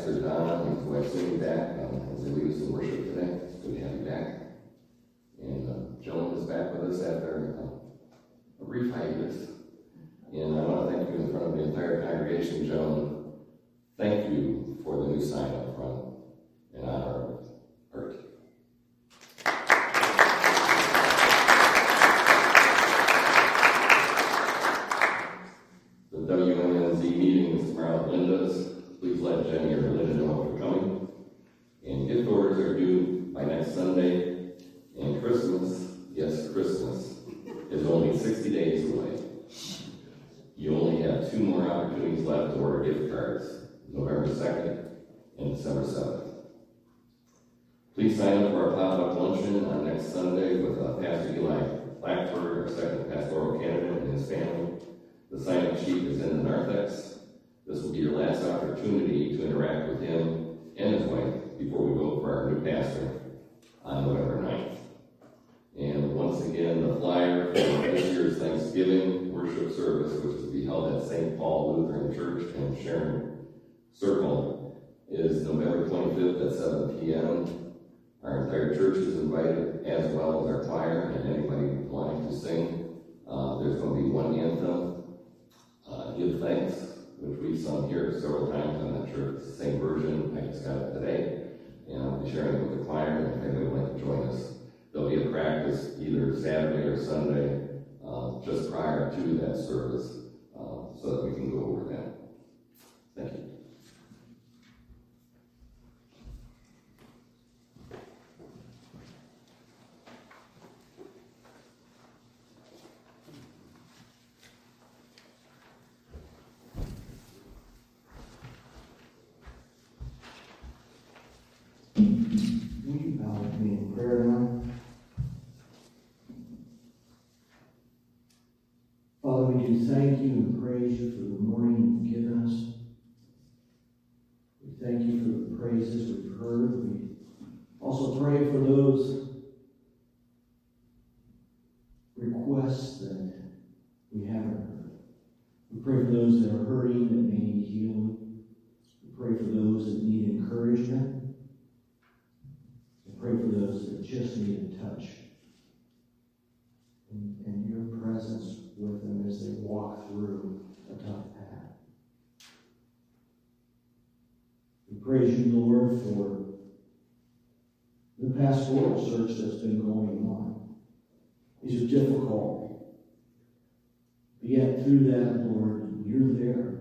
Pastor Don and his wife Cindy back as they lead us in worship today. Good to have you back. And Joan is back with us after a brief hiatus. And I want to thank you in front of the entire congregation, Joan. Thank you for the new sign up front in honor of Art. The WNNZ meeting is tomorrow at Linda's. Please let Jenny or Linda know if you're coming. And gift orders are due by next Sunday. And Christmas, yes, Christmas, is only 60 days away. You only have 2 more opportunities left to order gift cards, November 2nd and December 7th. Please sign up for our pop-up luncheon on next Sunday with Pastor Eli Blackford, our second pastoral candidate, and his family. The sign-up sheet is in the narthex. This will be your last opportunity to interact with him and his wife before we vote for our new pastor on November 9th. And once again, the flyer for this year's Thanksgiving worship service, which is to be held at St. Paul Lutheran Church in Sharon Circle, is November 25th at 7 p.m. Our entire church is invited, as well as our choir and anybody wanting to sing. There's going to be one anthem, Give Thanks, which we've sung here several times. I'm not sure if it's the same version. I just got it today. And I'll be sharing it with the choir, and if anybody would like to join us. There'll be a practice either Saturday or Sunday just prior to that service so that we can go over that. Thank you. Will you bow with me in prayer now? Father, we do thank you and praise you for the morning you've given us. We thank you for the praises we've heard. We also pray for those requests that we haven't heard. We pray for those that are hurting, that may need healing. We pray for those that need encouragement. Pray for those that just need a touch and your presence with them as they walk through a tough path. We praise you, Lord, for the pastoral search that's been going on. These are difficult. But yet through that, Lord, you're there.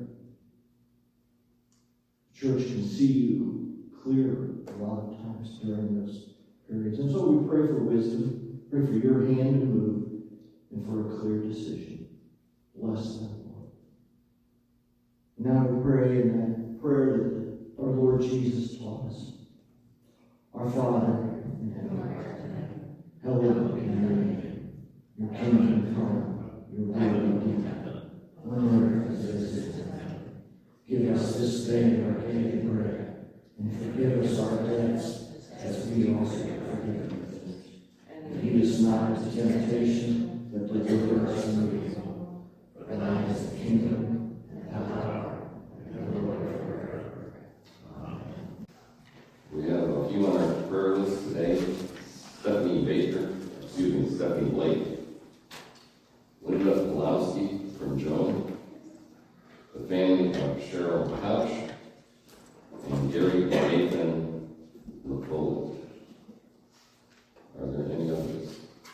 The church can see you clearer a lot of times during those periods. And so we pray for wisdom, pray for your hand to move, and for a clear decision. Bless them, Lord. Now we pray in that prayer that our Lord Jesus taught us. Our Father in heaven, hallowed be your name. Your kingdom come, your will be done, on earth as it is in heaven. Give us this day our daily bread, and forgive us our debts, as we also forgive others. And lead us not into temptation, but deliver us from evil. For thine is the kingdom, and the power, and the glory forever. Amen. We have a few on our prayer list today. Stephanie Blake, Linda Pulowski from Joan, the family of Cheryl Couch, and Gary Nathan LaFold. Are there any others?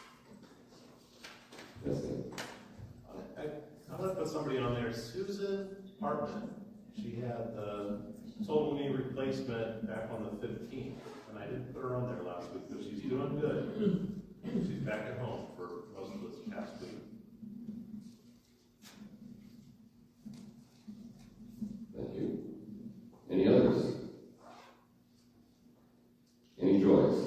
Yes, ma'am. I want to put somebody on there, Susan Hartman. She had the total knee replacement back on the 15th, and I didn't put her on there last week, but she's doing good. She's back at home for most of this past week. Thank you. Any others? Any joys?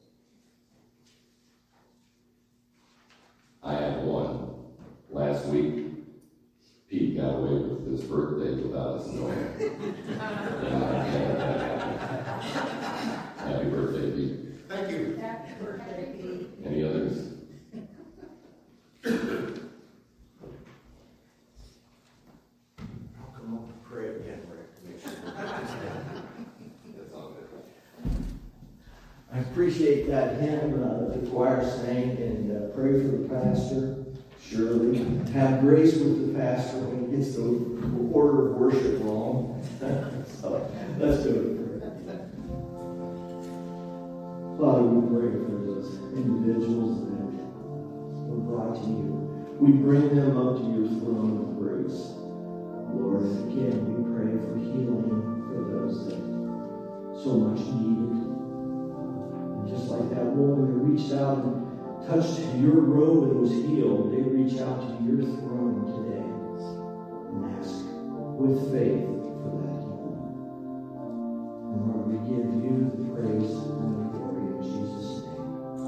I have one. Last week, Pete got away with his birthday without us knowing. Happy birthday, Pete. Thank you. Happy birthday, Pete. Any others? I'll come up and pray again, Rick, to make sure. I appreciate that hymn that the choir sang, and pray for the pastor. Surely have grace with the pastor when he gets the order of worship wrong. So let's do it. Father, we pray for those individuals that were brought to you. We bring them up to your throne of grace. Lord, again, we pray for healing for those that so much needed. And just like that woman who reached out and touched your robe and was healed, they reach out to your throne today and ask with faith for that healing. And Lord, we give you the praise and the glory in Jesus' name.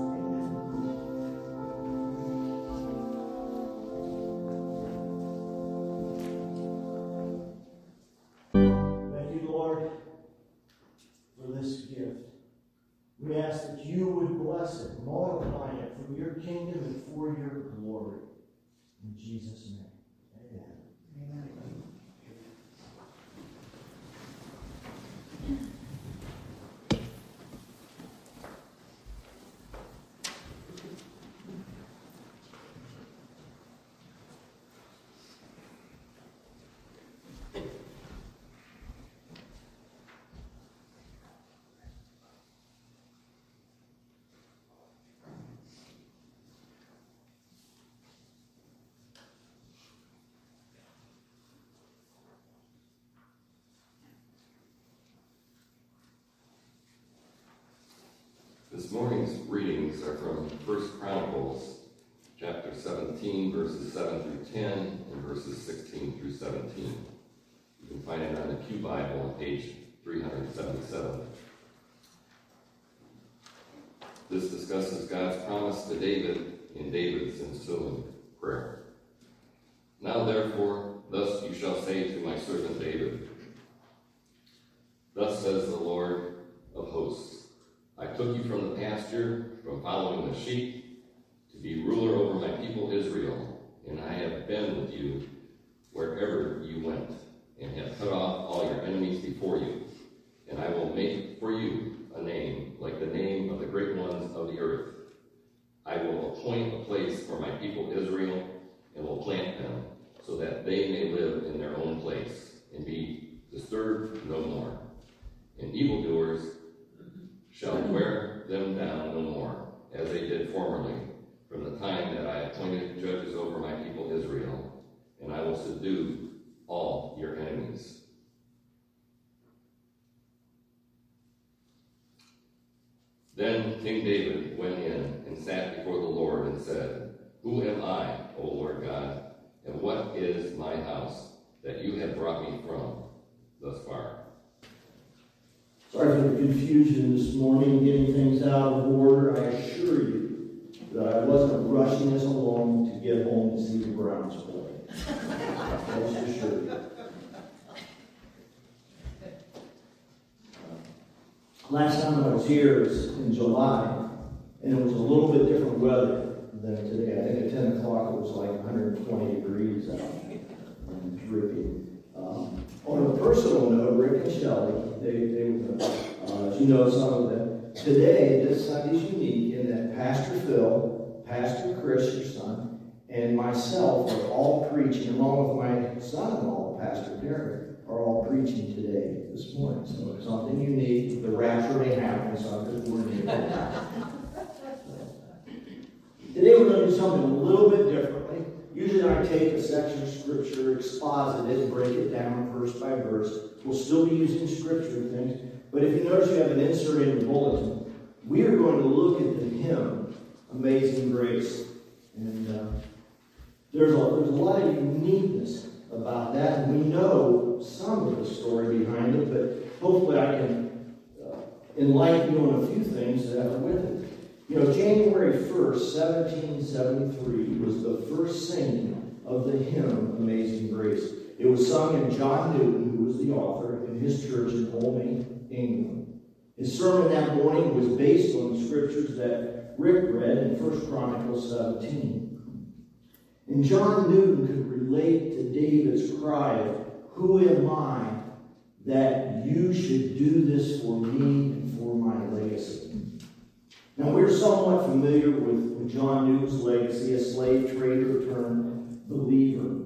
Amen. Thank you, Lord, for this gift. We ask that you would bless it, multiply it for your kingdom and for your glory. In Jesus' name, amen. Amen. This morning's readings are from 1 Chronicles, chapter 17, verses 7 through 10, and verses 16 through 17. You can find it on the Pew Bible on page 377. This discusses God's promise to David in David's ensuing prayer. Now therefore, thus you shall say to my servant David, thus says the Lord of hosts, I took you from the pasture, from following the sheep, to be ruler over my people Israel, and I have been with you wherever you went, and have cut off all your enemies before you. And I will make for you a name like the name of the great ones of the earth. I will appoint a place for my people Israel, and will plant them, so that they may live in their own place, and be disturbed no more. And evildoers shall wear them down no more, as they did formerly, from the time that I appointed judges over my people Israel, and I will subdue all your enemies. Then King David went in and sat before the Lord and said, Who am I, O Lord God, and what is my house that you have brought me from thus far? Sorry for the confusion this morning, getting things out of order. I assure you that I wasn't rushing this along to get home to see the Browns play. I just assure you. Last time I was here was in July, and it was a little bit different weather than today. I think at 10 o'clock it was like 120 degrees out and dripping. On a personal note, Rick and Shelley, they were, as you know, some of them. Today, this Sunday is unique in that Pastor Phil, Pastor Chris, your son, and myself are all preaching, along with my son-in-law, Pastor Derek, are all preaching today, this morning. So it's something unique. The rapture may happen, so I'm just warning you. Today we're going to do something a little bit differently. Usually I take a section of Scripture, exposit it, and break it down verse by verse. We'll still be using Scripture things, but if you notice you have an insert in your bulletin, we are going to look at the hymn, Amazing Grace. And there's a lot of uniqueness about that, and we know some of the story behind it, but hopefully I can enlighten you on a few things that are with it. You know, January 1st, 1773 was the first singing of the hymn, Amazing Grace. It was sung in John Newton, who was the author, in his church in Olney, England. His sermon that morning was based on the scriptures that Rick read in 1 Chronicles 17. And John Newton could relate to David's cry of, Who am I that you should do this for me and for my legacy? Now, we're somewhat familiar with John Newton's legacy, a slave trader turned believer.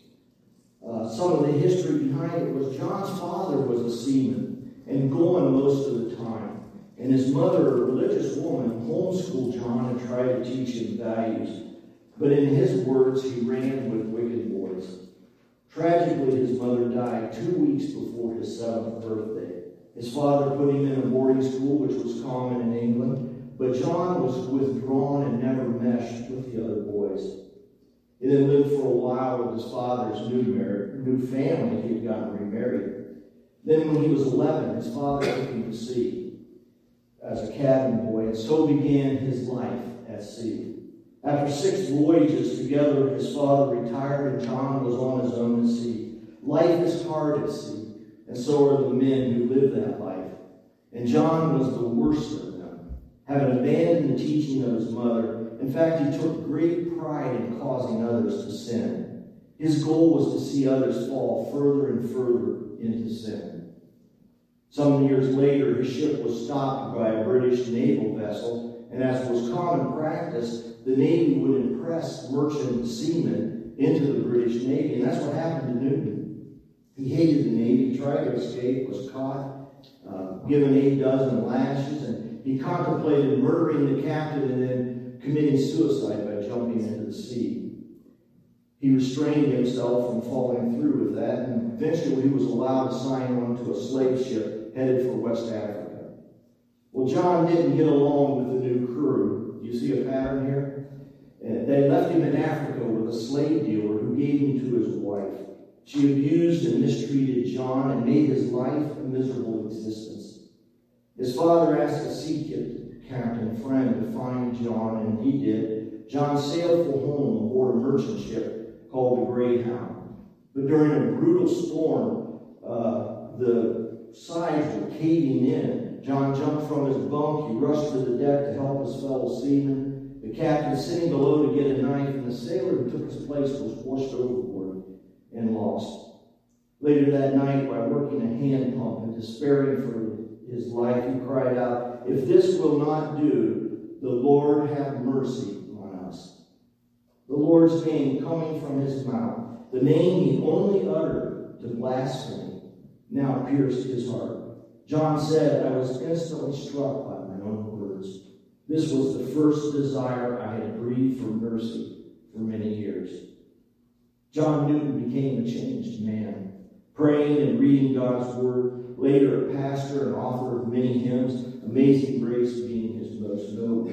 Some of the history behind it was John's father was a seaman and going most of the time. And his mother, a religious woman, homeschooled John and tried to teach him values. But in his words, he ran with wicked boys. Tragically, his mother died 2 weeks before his 7th birthday. His father put him in a boarding school, which was common in England, but John was withdrawn and never meshed with the other boys. He then lived for a while with his father's new family. He had gotten remarried. Then when he was 11, his father took him to sea as a cabin boy, and so began his life at sea. After 6 voyages together, his father retired and John was on his own at sea. Life is hard at sea, and so are the men who live that life. And John was the worst of them, having abandoned the teaching of his mother. In fact, he took great pride in causing others to sin. His goal was to see others fall further and further into sin. Some years later, his ship was stopped by a British naval vessel, and as was common practice, the Navy would impress merchant seamen into the British Navy, and that's what happened to Newton. He hated the Navy, tried to escape, was caught, given 8 dozen lashes, and he contemplated murdering the captain and then committing suicide by jumping into the sea. He restrained himself from falling through with that, and eventually he was allowed to sign on to a slave ship headed for West Africa. Well, John didn't get along with the new crew. Do you see a pattern here? They left him in Africa with a slave dealer who gave him to his wife. She abused and mistreated John and made his life a miserable existence. His father asked a sea captain friend to find John, and he did. John sailed for home aboard a merchant ship called the Greyhound. But during a brutal storm, the sides were caving in. John jumped from his bunk. He rushed to the deck to help his fellow seamen. The captain sitting below to get a knife, and the sailor who took his place was washed overboard and lost. Later that night, by working a hand pump and despairing for his life, he cried out, "If this will not do, the Lord have mercy on us." The Lord's name coming from his mouth, the name he only uttered to blasphemy, now pierced his heart. John said, "I was instantly struck by my own words. This was the first desire I had breathed for mercy for many years." John Newton became a changed man, praying and reading God's word, later a pastor and author of many hymns, Amazing Grace being his most notable.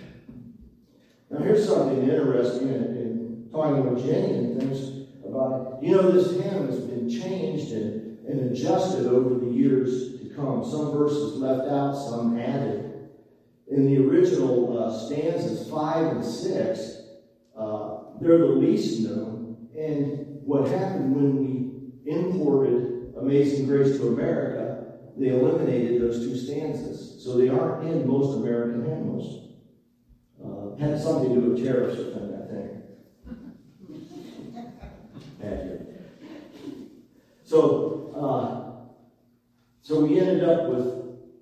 Now here's something interesting in talking with Jenny and things about it. You know, this hymn has been changed and adjusted over the years to come. Some verses left out, some added. In the original stanzas 5 and 6, they're the least known. And what happened when we imported Amazing Grace to America, they eliminated those 2 stanzas. So they aren't in most American hymnals. Had something to do with tariffs or something, I think. So we ended up with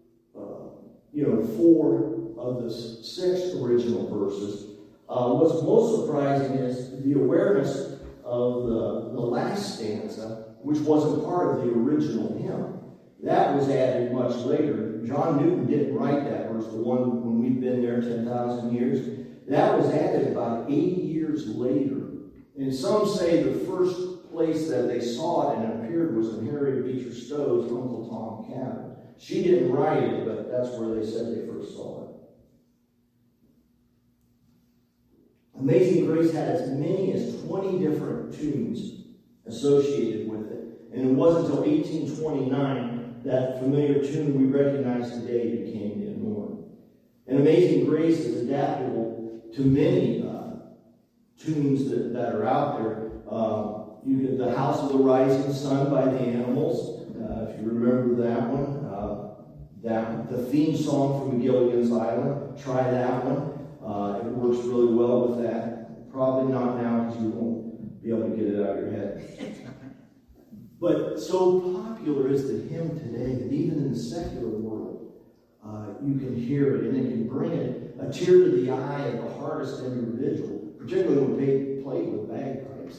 4 of the 6 original verses. What's most surprising is the awareness of the last stanza, which wasn't part of the original hymn. That was added much later. John Newton didn't write that verse, the one when we've been there 10,000 years. That was added about 80 years later. And some say the first place that they saw it and appeared was in Harriet Beecher Stowe's Uncle Tom Cabin. She didn't write it, but that's where they said they first saw it. Amazing Grace had as many as 20 different tunes associated with it. And it wasn't until 1829 that familiar tune we recognize today became the norm. And Amazing Grace is adaptable to many tunes that are out there. You get The House of the Rising Sun by the Animals, if you remember that one. The theme song from Gilligan's Island, try that one. It works really well with that. Probably not now because you won't be able to get it out of your head. But so popular is the hymn today that even in the secular world, you can hear it, and it can bring it a tear to the eye of the hardest individual, particularly when they play with bagpipes.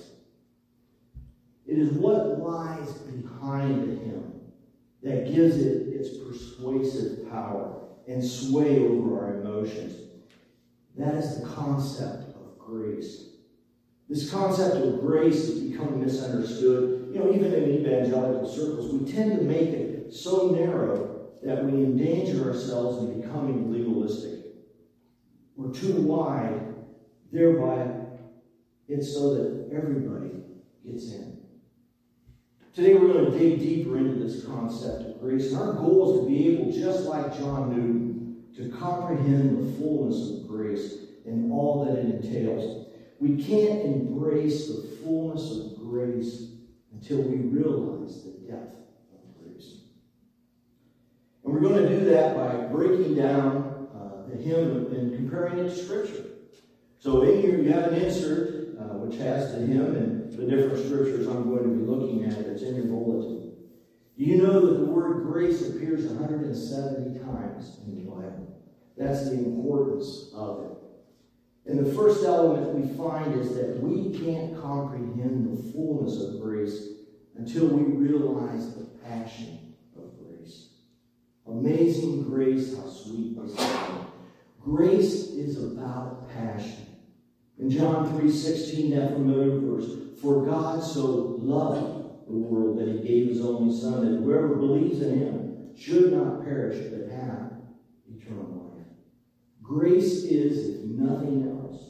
It is what lies behind the hymn that gives it its persuasive power and sway over our emotions. That is the concept of grace. This concept of grace has become misunderstood. Even in evangelical circles, we tend to make it so narrow that we endanger ourselves in becoming legalistic. We're too wide, thereby it's so that everybody gets in. Today we're going to dig deeper into this concept of grace, and our goal is to be able, just like John Newton, to comprehend the fullness of grace and all that it entails. We can't embrace the fullness of grace until we realize the depth of grace. And we're going to do that by breaking down the hymn and comparing it to Scripture. So in here you have an insert which has the hymn and the different scriptures I'm going to be looking at. It's in your bulletin. Do you know that the word grace appears 170 times in the Bible? That's the importance of it. And the first element we find is that we can't comprehend the fullness of grace until we realize the passion of grace. Amazing grace, how sweet the sound. Grace is about passion. In John 3:16, that familiar verse, for God so loved the world that he gave his only Son, that whoever believes in him should not perish but have eternal life. Grace is, if nothing else,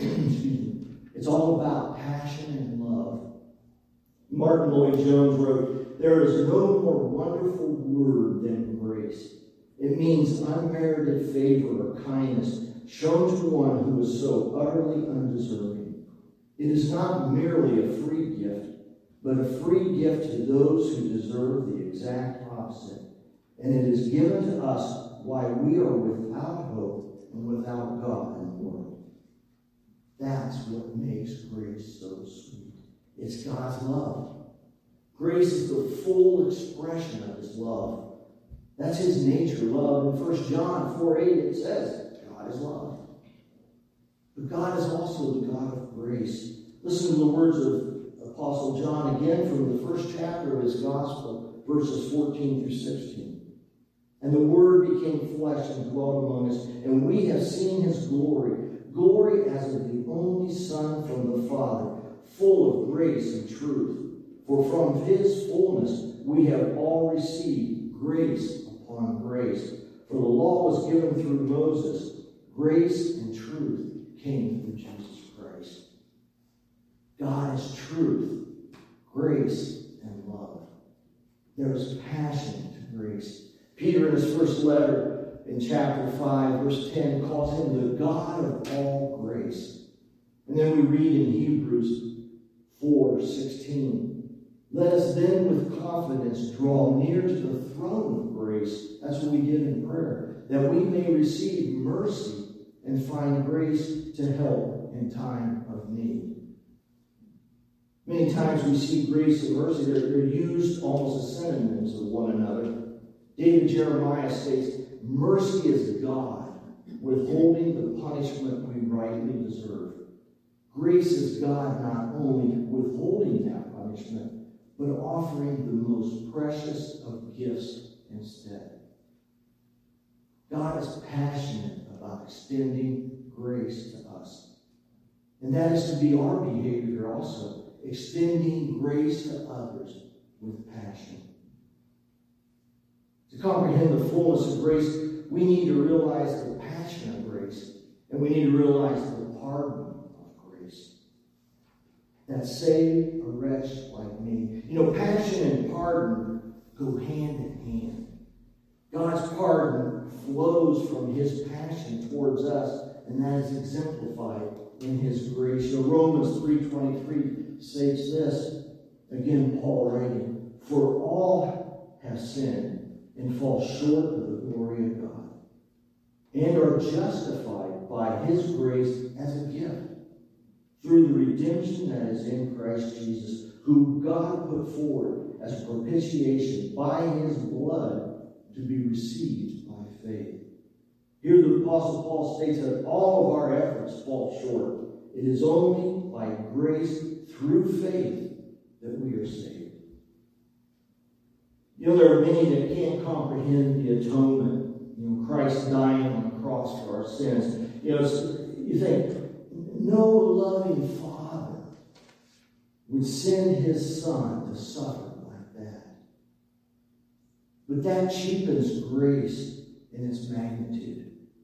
it's all about passion and love. Martin Lloyd-Jones wrote, there is no more wonderful word than grace. It means unmerited favor or kindness shown to one who is so utterly undeserving. It is not merely a free gift, but a free gift to those who deserve the exact opposite. And it is given to us while we are without hope and without God in the world. That's what makes grace so sweet. It's God's love. Grace is the full expression of his love. That's his nature, love. In 1 John 4:8 it says, God is love. But God is also the God of grace. Listen to the words of Apostle John again from the first chapter of his gospel, verses 14 through 16. And the Word became flesh and dwelt among us, and we have seen his glory, glory as of the only Son from the Father, full of grace and truth. For from his fullness we have all received grace upon grace. For the law was given through Moses. Grace and truth came through Jesus Christ. God is truth, grace, and love. There is passion to grace. Peter, in his first letter, in chapter 5, verse 10, calls him the God of all grace. And then we read in Hebrews 4:16, let us then with confidence draw near to the throne of grace. That's what we did in prayer, that we may receive mercy and find grace to help in time of need. Many times we see grace and mercy, they're used almost as synonyms of one another. David Jeremiah states, mercy is God withholding the punishment we rightly deserve. Grace is God not only withholding that punishment, but offering the most precious of gifts instead. God is passionate about extending grace to us. And that is to be our behavior also, extending grace to others with passion. To comprehend the fullness of grace, we need to realize the passion of grace, and we need to realize the pardon of grace that saved a wretch like me. Passion and pardon go hand in hand. God's pardon flows from his passion towards us, and that is exemplified in his grace. Romans 3:23 states this, again Paul writing, for all have sinned and fall short of the glory of God, and are justified by his grace as a gift, through the redemption that is in Christ Jesus, who God put forward as propitiation by his blood to be received by faith. Here the Apostle Paul states that all of our efforts fall short. It is only by grace through faith that we are saved. You know, there are many that can't comprehend the atonement. You know, Christ dying on the cross for our sins. You know, you think, no loving Father would send his Son to suffer like that. But that cheapens grace in its magnitude.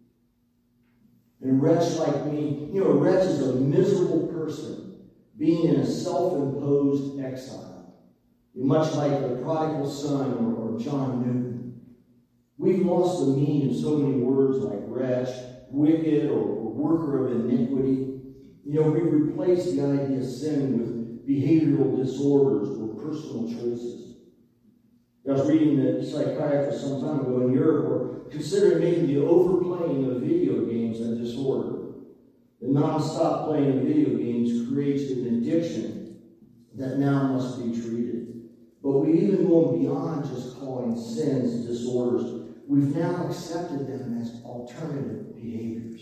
And a wretch like me, you know, a wretch is a miserable person being in a self-imposed exile. Much like the prodigal son or John Newton. We've lost the meaning of so many words like wretch, wicked, or worker of iniquity. You know, we've replaced the idea of sin with behavioral disorders or personal choices. I was reading that psychiatrist some time ago in Europe were considering making the overplaying of video games a disorder. The non-stop playing of video games creates an addiction that now must be treated. But we've even gone beyond just calling sins disorders. We've now accepted them as alternative behaviors.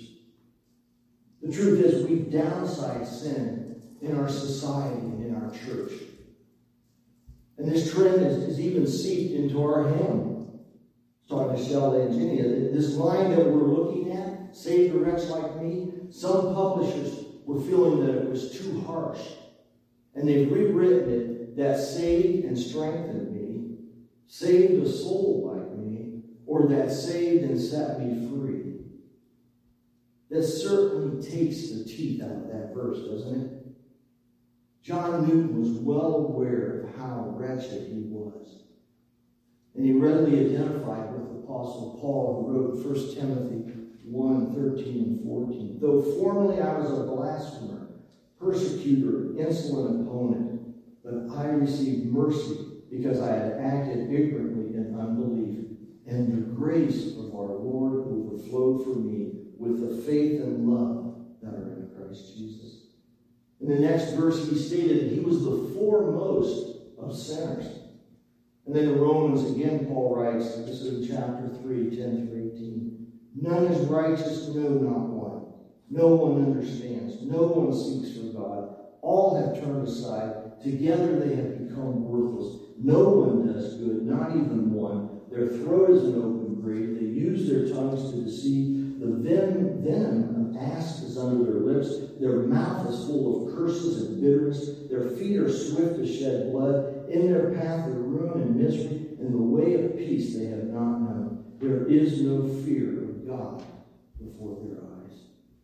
The truth is, we've downsized sin in our society and in our church. And this trend is even seeped into our hymn. Talking to Michelle and Ginny, this line that we're looking at, save a wretch like me, some publishers were feeling that it was too harsh. And they've rewritten it that saved and strengthened me, saved a soul like me, or that saved and set me free. That certainly takes the teeth out of that verse, doesn't it? John Newton was well aware of how wretched he was. And he readily identified with the Apostle Paul, who wrote 1 Timothy 1:13 and 14. Though formerly I was a blasphemer, persecutor, insolent opponent, but I received mercy because I had acted ignorantly in unbelief, and the grace of our Lord overflowed for me with the faith and love that are in Christ Jesus. In the next verse, he stated that he was the foremost of sinners. And then in Romans, again, Paul writes, this is in chapter 3, 10 through 18, none is righteous, no, not one. No one understands. No one seeks for God. All have turned aside. Together they have become worthless. No one does good, not even one. Their throat is an open grave. They use their tongues to deceive. The venom of asps is under their lips. Their mouth is full of curses and bitterness. Their feet are swift to shed blood. In their path are ruin and misery. In the way of peace they have not known. There is no fear of God before their eyes.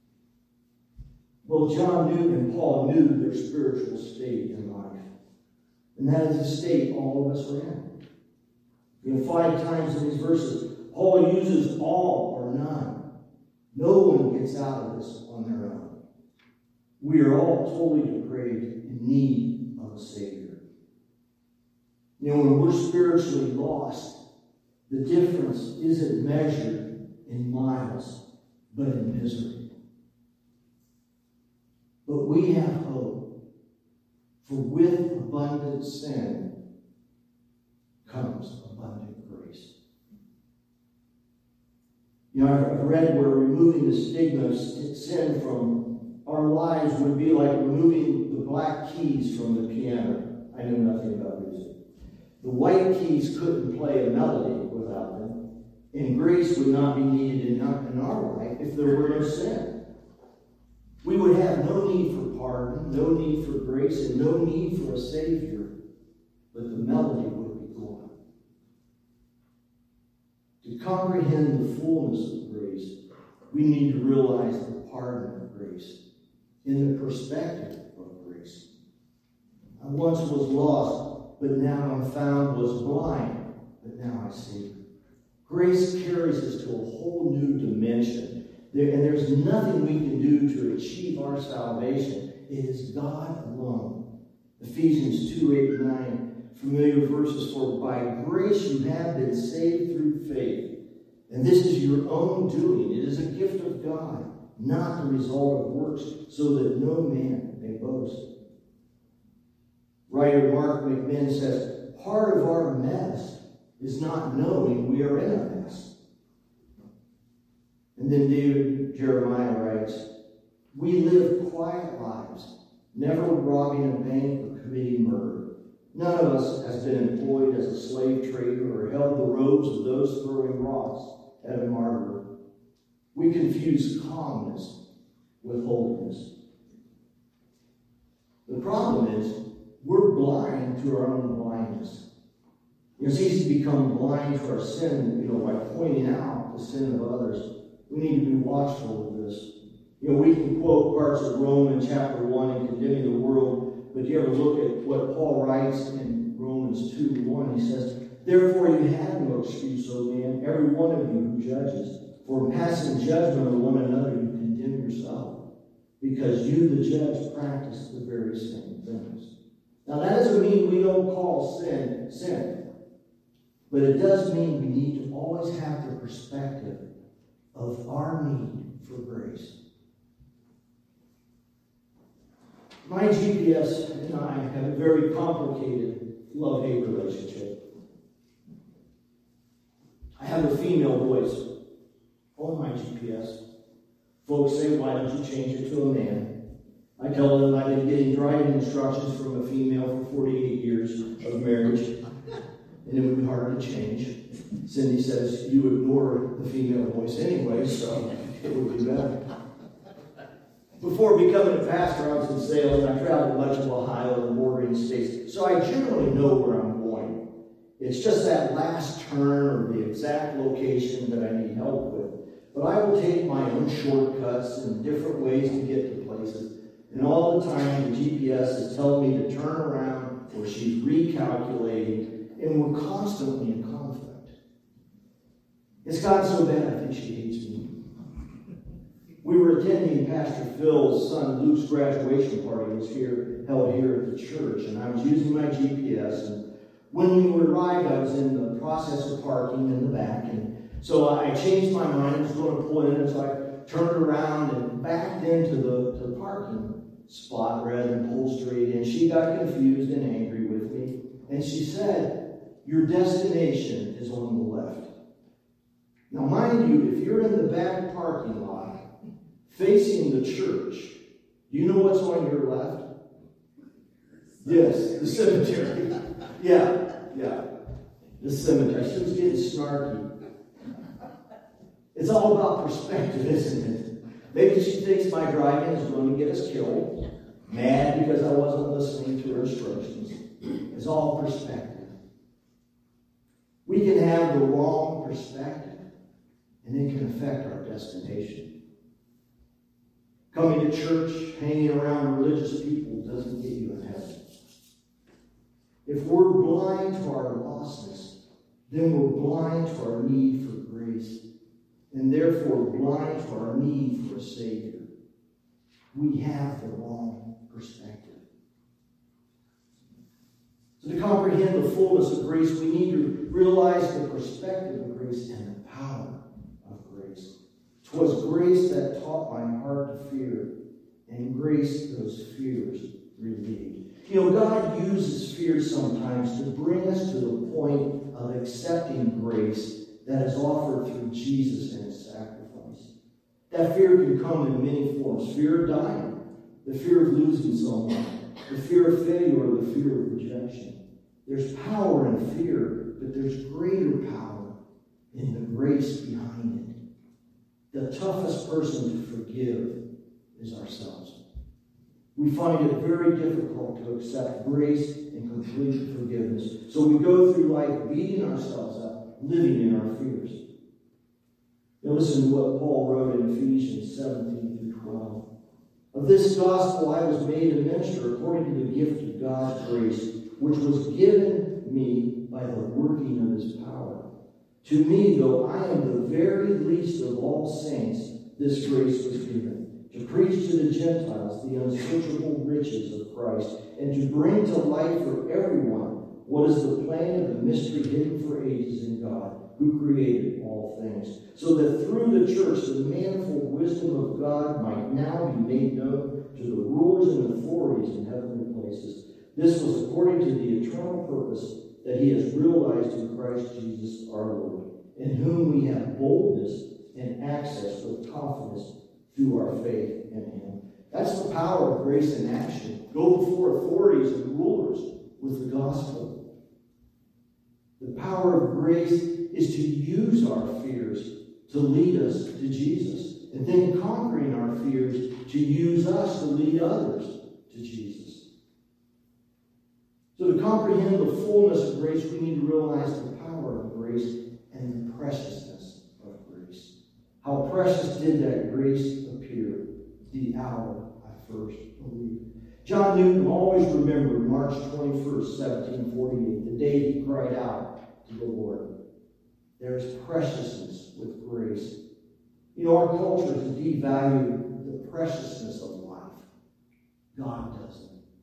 Well, John Newton and Paul knew their spiritual state in life. And that is the state all of us are in. You know, 5 times in these verses, Paul uses all or none. No one gets out of this on their own. We are all totally depraved in need of a Savior. You know, when we're spiritually lost, the difference isn't measured in miles, but in misery. But we have hope, for with abundant sin comes abundant grace. You know, I've read where removing the stigma of sin from our lives would be like removing the black keys from the piano. I know nothing about music. The white keys couldn't play a melody without them, and grace would not be needed in our life if there were no sin. We would have no need for pardon, no need for grace, and no need for a Savior, but the melody would be gone. To comprehend the fullness of grace, we need to realize the pardon of grace in the perspective of grace. I once was lost, but now I'm found, was blind, but now I see. Grace carries us to a whole new dimension. And there's nothing we can do to achieve our salvation. It is God alone. Ephesians 2:8-9, familiar verses, for by grace you have been saved through faith. And this is your own doing. It is a gift of God, not the result of works, so that no man may boast. Writer Mark McMinn says, part of our mess is not knowing we are in a mess. And then Jeremiah writes, we live quiet lives, never robbing a bank or committing murder. None of us has been employed as a slave trader or held the robes of those throwing rocks at a martyr. We confuse calmness with holiness. The problem is, we're blind to our own blindness. It's easy to become blind to our sin, by pointing out the sin of others. We need to be watchful of this. We can quote parts of Romans chapter 1 and condemning the world, but you ever look at what Paul writes in Romans 2:1? He says, therefore you have no excuse, O man, every one of you who judges. For in passing judgment on one another you condemn yourself, because you, the judge, practice the very same things. Now that doesn't mean we don't call sin, sin. But it does mean we need to always have the perspective of our need for grace. My GPS and I have a very complicated love-hate relationship. I have a female voice on my GPS. Folks say, why don't you change it to a man? I tell them I've been getting driving instructions from a female for 48 years of marriage, and it would be hard to change. Cindy says you ignore the female voice anyway, so it would be better. Before becoming a pastor, I was in sales. I traveled much of Ohio and bordering states, so I generally know where I'm going. It's just that last turn or the exact location that I need help with. But I will take my own shortcuts and different ways to get to places. And all the time, the GPS is telling me to turn around, or she's recalculating, and we're constantly in conflict. It's gotten so bad, I think she hates me. We were attending Pastor Phil's son Luke's graduation party. It was held here at the church, and I was using my GPS. And when we arrived, I was in the process of parking in the back, and so I changed my mind. I was going to pull in, and so I turned around and backed into the parking spot rather than pull straight in. She got confused and angry with me, and she said, "Your destination is on the left." Now, mind you, if you're in the back parking lot facing the church, do you know what's on your left? Yes, the cemetery. Yeah. The cemetery. She was getting snarky. It's all about perspective, isn't it? Maybe she thinks my driving is going to get us killed. Mad because I wasn't listening to her instructions. It's all perspective. We can have the wrong perspective, and it can affect our destination. Coming to church, hanging around religious people doesn't get you in heaven. If we're blind to our lostness, then we're blind to our need for grace, and therefore blind to our need for a Savior. We have the wrong perspective. So to comprehend the fullness of grace, we need to realize the perspective of grace and the power of grace. 'Twas grace that taught my heart to fear, and grace those fears relieved. God uses fear sometimes to bring us to the point of accepting grace that is offered through Jesus and his sacrifice. That fear can come in many forms. Fear of dying, the fear of losing someone, the fear of failure, or the fear of rejection. There's power in fear, but there's greater power in the grace behind it. The toughest person to forgive is ourselves. We find it very difficult to accept grace and complete forgiveness. So we go through life beating ourselves up, living in our fears. Now listen to what Paul wrote in Ephesians 17-12. Of this gospel I was made a minister according to the gift of God's grace, which was given me by the working of his power. To me, though I am the very least of all saints, this grace was given, to preach to the Gentiles the unsearchable riches of Christ, and to bring to light for everyone what is the plan of the mystery hidden for ages in God, who created all things, so that through the church the manifold wisdom of God might now be made known to the rulers and authorities in heavenly places. This was according to the eternal purpose that he has realized in Christ Jesus our Lord, in whom we have boldness and access with confidence through our faith in Him. That's the power of grace in action. Go before authorities and rulers with the gospel. The power of grace is to use our fears to lead us to Jesus. And then conquering our fears to use us to lead others to Jesus. So to comprehend the fullness of grace, we need to realize the power of grace and the preciousness of grace. How precious did that grace appear the hour I first believed. John Newton always remembered March 21st, 1748, the day he cried out to the Lord. There is preciousness with grace. You know, our culture has devalued the preciousness of life. God doesn't.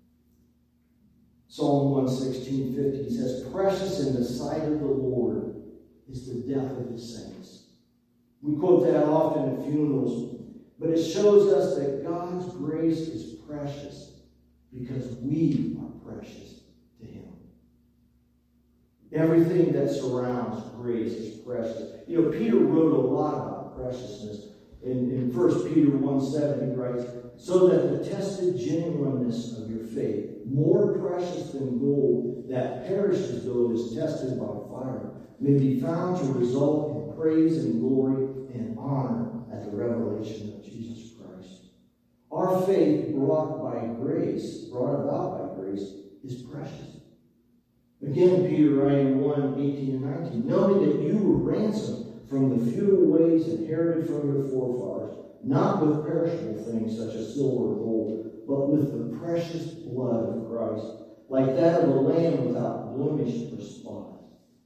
Psalm 116:50 says, "Precious in the sight of the Lord is the death of his saints." We quote that often at funerals, but it shows us that God's grace is precious because we are precious to Him. Everything that surrounds grace is precious. You know, Peter wrote a lot about preciousness. In 1 Peter 1:7, he writes, "So that the tested genuineness of your faith, more precious than gold that perishes though it is tested by fire, may be found to result in praise and glory and honor at the revelation of Jesus Christ." Our faith brought about by grace, is precious. Again, Peter writing 1:18 and 19, "Knowing that you were ransomed from the futile ways inherited from your forefathers, not with perishable things such as silver or gold, but with the precious blood of Christ, like that of a lamb without blemish or spot."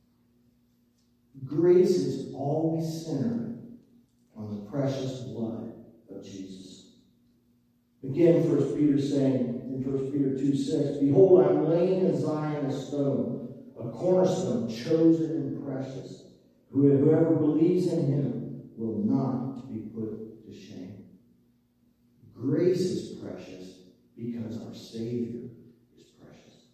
Grace is always centered on the precious blood of Jesus. Again, 1 Peter saying in 1 Peter 2:6, "Behold, I am laying in Zion a stone, a cornerstone, chosen and precious. Whoever believes in him will not be put to shame." Grace is precious because our Savior is precious.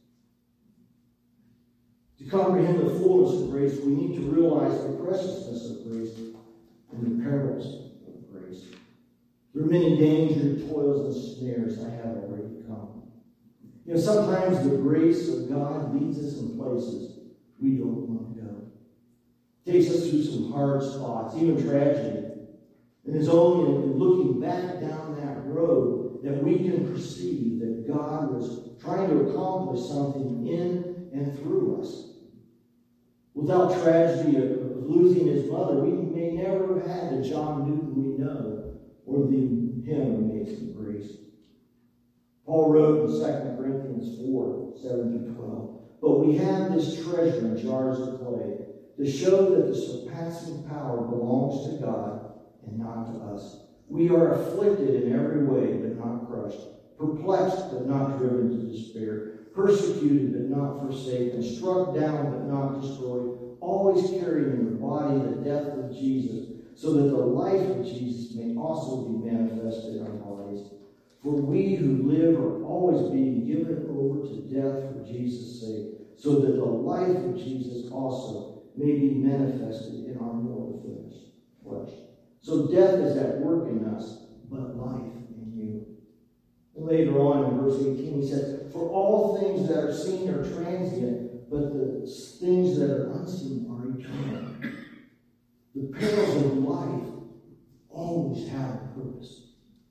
To comprehend the fullness of grace, we need to realize the preciousness of grace and the perils of grace. Through many dangers, toils, and snares I have already come. You know, sometimes the grace of God leads us in places we don't want to go. Takes us through some hard spots, even tragedy. And it's only in looking back down that road that we can perceive that God was trying to accomplish something in and through us. Without tragedy of losing his mother, we may never have had the John Newton we know or the hymn Amazing Grace. Paul wrote in 2 Corinthians 4:7-12, "But we have this treasure in jars of clay, to show that the surpassing power belongs to God and not to us. We are afflicted in every way, but not crushed, perplexed, but not driven to despair, persecuted, but not forsaken, struck down, but not destroyed, always carrying in the body the death of Jesus, so that the life of Jesus may also be manifested in our bodies. For we who live are always being given over to death for Jesus' sake, so that the life of Jesus also may be manifested in our mortal flesh. So death is at work in us, but life in you." And later on in verse 18 he says, "For all things that are seen are transient, but the things that are unseen are eternal." The perils of life always have a purpose.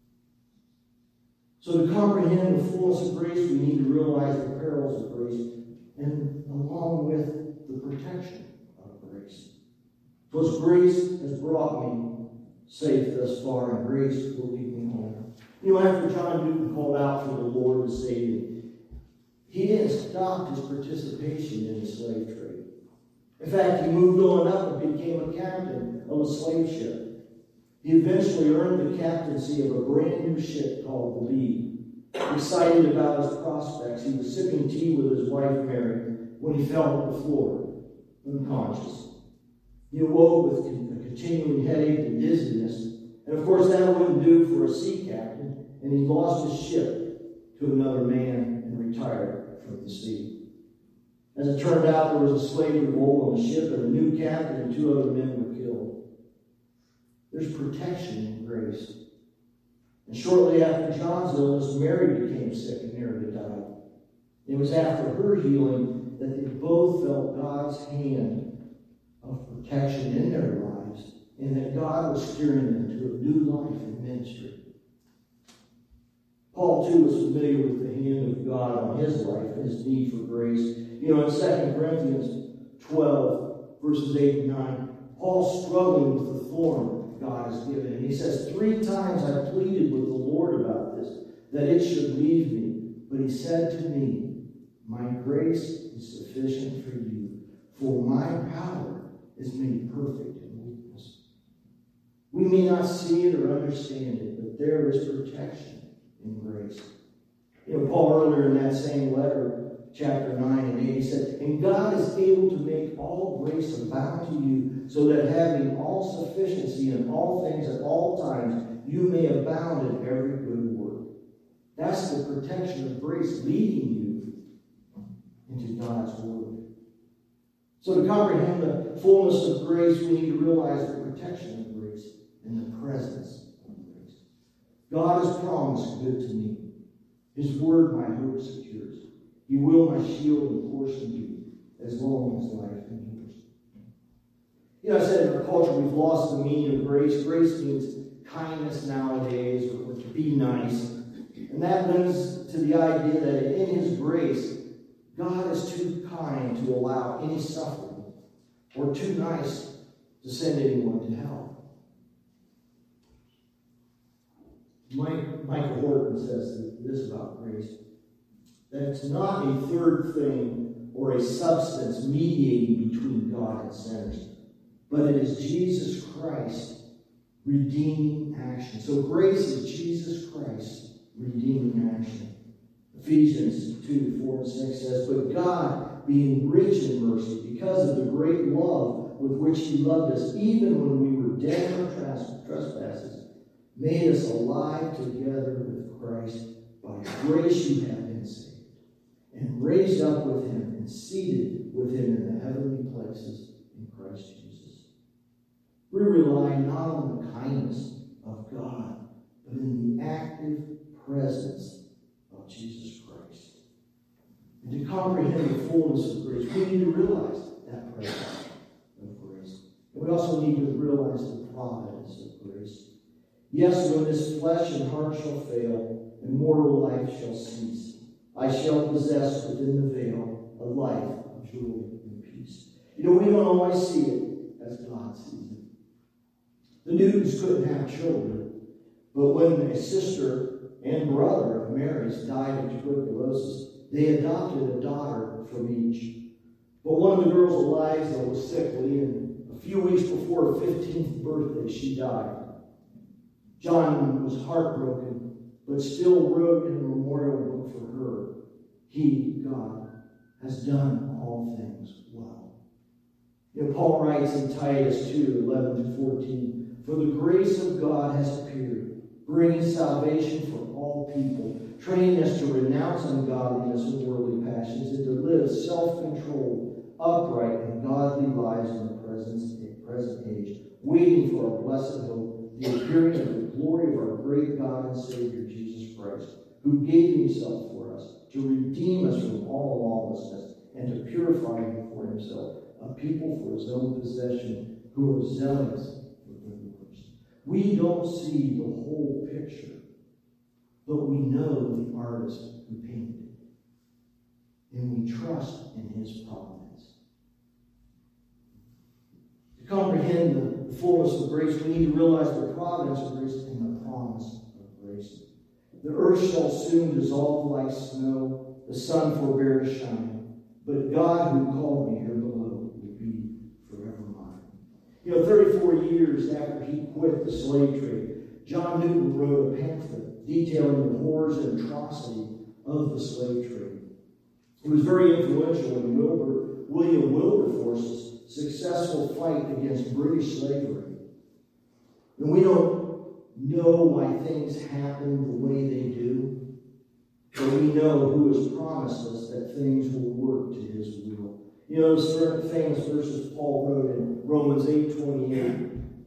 So to comprehend the fullness of grace, we need to realize the perils of grace, and along with the protection of grace. Because grace has brought me safe thus far, and grace will lead me home. You know, after John Newton called out for the Lord to save him, he didn't stop his participation in the slave trade. In fact, he moved on up and became a captain of a slave ship. He eventually earned the captaincy of a brand new ship called the Bee. Excited about his prospects, he was sipping tea with his wife Mary when he fell to the floor, unconscious. He awoke with a continuing headache and dizziness, and of course that wouldn't do for a sea captain, and he lost his ship to another man and retired from the sea. As it turned out, there was a slave revolt on the ship, and a new captain and 2 other men were killed. There's protection in grace. And shortly after John's illness, Mary became sick and nearly died. It was after her healing that they both felt God's hand of protection in their lives, and that God was steering them to a new life in ministry. Paul, too, was familiar with the hand of God on his life and his need for grace. In 2 Corinthians 12, verses 8 and 9, Paul's struggling with the thorn God has given him. He says, 3 times I pleaded with the Lord about this, that it should leave me. But he said to me, my grace is sufficient for you, for my power is made perfect in weakness. We may not see it or understand it, but there is protection in grace. Paul earlier in that same letter, chapter 9 and 8, he said, and God is able to make all grace abound to you, so that having all sufficiency in all things at all times, you may abound in every good work. That's the protection of grace leading you into God's Word. So to comprehend the fullness of grace, we need to realize the protection of grace and the presence of grace. God has promised good to me. His word my hope secures. He will my shield and portion be, as long as life endures. I said in our culture we've lost the meaning of grace. Grace means kindness nowadays, or to be nice. And that lends to the idea that in His grace, God is too kind to allow any suffering, or too nice to send anyone to hell. Michael Horton says this about grace, that it's not a third thing or a substance mediating between God and sinners, but it is Jesus Christ redeeming action. So grace is Jesus Christ redeeming action. Ephesians 2, 4 and 6 says, but God, being rich in mercy, because of the great love with which He loved us, even when we were dead in our trespasses, made us alive together with Christ. By grace you have been saved, and raised up with Him, and seated with Him in the heavenly places in Christ Jesus. We rely not on the kindness of God, but in the active presence of Jesus Christ. And to comprehend the fullness of grace, we need to realize that presence of grace. And we also need to realize the providence of grace. Yes, when this flesh and heart shall fail, and mortal life shall cease, I shall possess within the veil a life of joy and peace. We don't always see it as God sees it. The Newtons couldn't have children, but when a sister and brother of Mary's died of tuberculosis, they adopted a daughter from each. But one of the girls, Eliza, was sickly, and a few weeks before her 15th birthday, she died. John was heartbroken, but still wrote in a memorial book for her, He, God, has done all things well. Paul writes in Titus 2, 11-14, for the grace of God has appeared, bringing salvation for all people, training us to renounce ungodliness and worldly passions, and to live self-controlled, upright, and godly lives in the present age, waiting for our blessed hope, the appearing of the glory of our great God and Savior, Jesus Christ, who gave Himself for us to redeem us from all lawlessness and to purify for Himself a people for His own possession who are zealous for good works. We don't see the whole picture, but we know the artist who painted it, and we trust in His providence. To comprehend the fullness of grace, we need to realize the providence of grace and the promise of grace. The earth shall soon dissolve like snow, the sun forbear to shine, but God who called me here below will be forever mine. 34 years after he quit the slave trade, John Newton wrote a pamphlet detailing the horrors and atrocity of the slave trade. It was very influential in William Wilberforce's successful fight against British slavery. And we don't know why things happen the way they do, but we know who has promised us that things will work to His will. Those famous verses Paul wrote in Romans 8:28,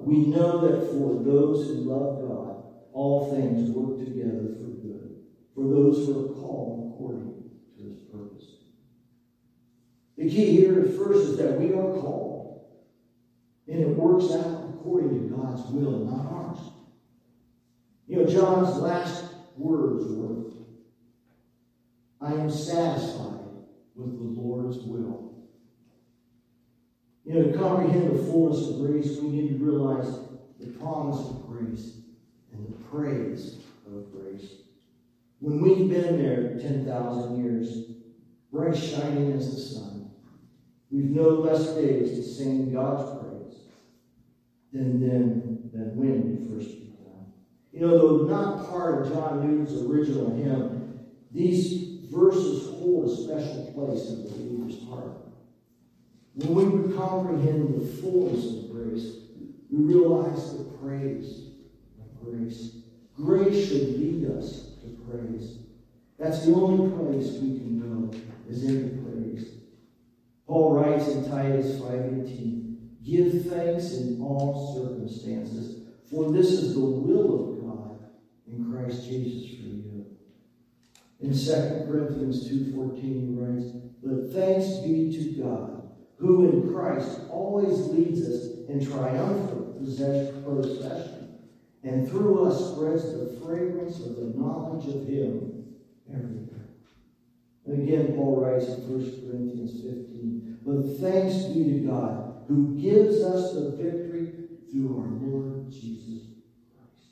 we know that for those who love God, all things work together for good, for those who are called according to his purpose. The key here at first is that we are called, and it works out according to God's will, not ours. You know, John's last words were, I am satisfied with the Lord's will. You know, to comprehend the fullness of grace, we need to realize the promise of grace and the praise of grace. When we've been there 10,000 years, bright shining as the sun, we've no less days to sing God's praise than when we first began. You know, though not part of John Newton's original hymn, these verses hold a special place in the believer's heart. When we comprehend the fullness of grace, we realize the praise of grace. Grace should lead us to praise. That's the only place we can go, is in praise. Paul writes in Titus 5:18, give thanks in all circumstances, for this is the will of God in Christ Jesus for you. In 2 Corinthians 2:14 he writes, but thanks be to God, who in Christ always leads us in triumphant procession, and through us spreads the fragrance of the knowledge of him everywhere. And again, Paul writes in 1 Corinthians 15, but thanks be to God, who gives us the victory through our Lord Jesus Christ.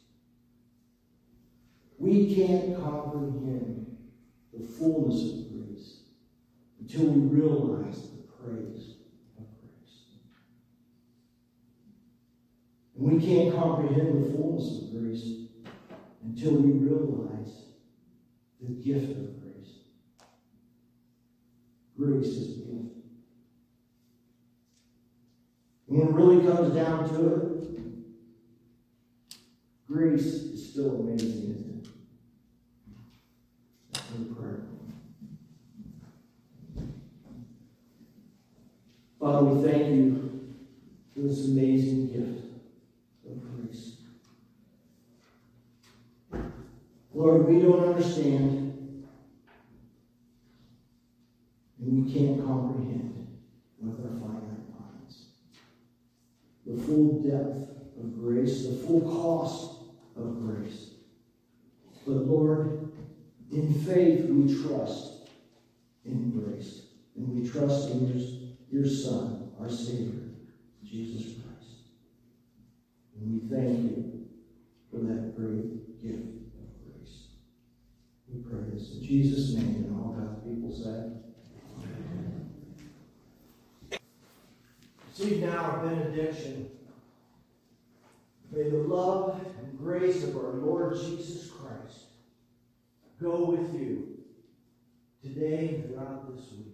We can't comprehend the fullness of grace until we realize the praise of grace. And we can't comprehend the fullness of grace until we realize the gift of grace. Grace is a gift. And when it really comes down to it, grace is still amazing, isn't it? That's my prayer. Father, we thank you for this amazing gift of grace. Lord, we don't understand, and we can't comprehend with our finite minds the full depth of grace, the full cost of grace. But Lord, in faith we trust in grace, and we trust in your Son, our Savior, Jesus Christ. And we thank you for that great gift of grace. We pray this in Jesus' name, and all God's people said, amen. See now our benediction. May the love and grace of our Lord Jesus Christ go with you today and throughout this week.